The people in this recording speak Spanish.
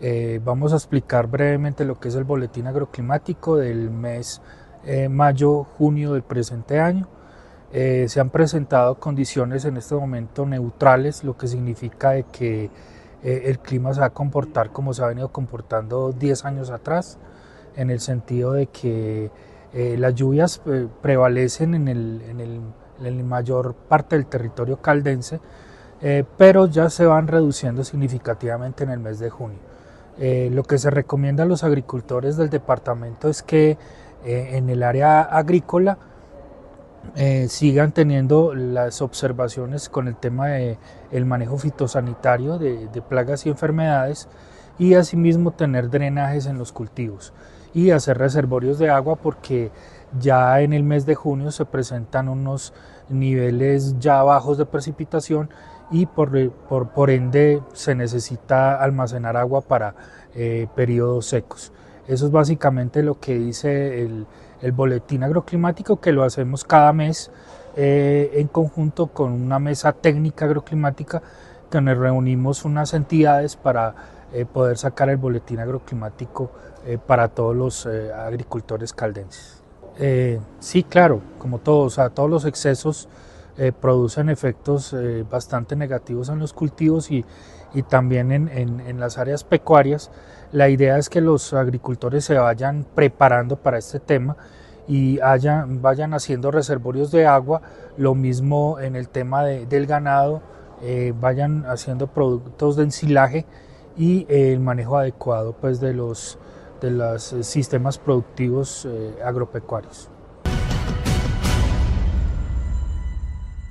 Vamos a explicar brevemente lo que es el boletín agroclimático del mes mayo-junio del presente año. Se han presentado condiciones en este momento neutrales, lo que significa de que el clima se va a comportar como se ha venido comportando 10 años atrás, en el sentido de que las lluvias prevalecen en la mayor parte del territorio caldense, pero ya se van reduciendo significativamente en el mes de junio. Lo que se recomienda a los agricultores del departamento es que en el área agrícola sigan teniendo las observaciones con el tema de el manejo fitosanitario de plagas y enfermedades, y asimismo tener drenajes en los cultivos y hacer reservorios de agua, porque ya en el mes de junio se presentan unos niveles ya bajos de precipitación y por ende se necesita almacenar agua para periodos secos. Eso es básicamente lo que dice el boletín agroclimático, que lo hacemos cada mes en conjunto con una mesa técnica agroclimática, que nos reunimos unas entidades para poder sacar el boletín agroclimático para todos los agricultores caldenses. Sí, claro, como todos, o sea, todos los excesos producen efectos bastante negativos en los cultivos y también en las áreas pecuarias. La idea es que los agricultores se vayan preparando para este tema y vayan haciendo reservorios de agua, lo mismo en el tema del ganado, vayan haciendo productos de ensilaje y el manejo adecuado pues de los sistemas productivos agropecuarios.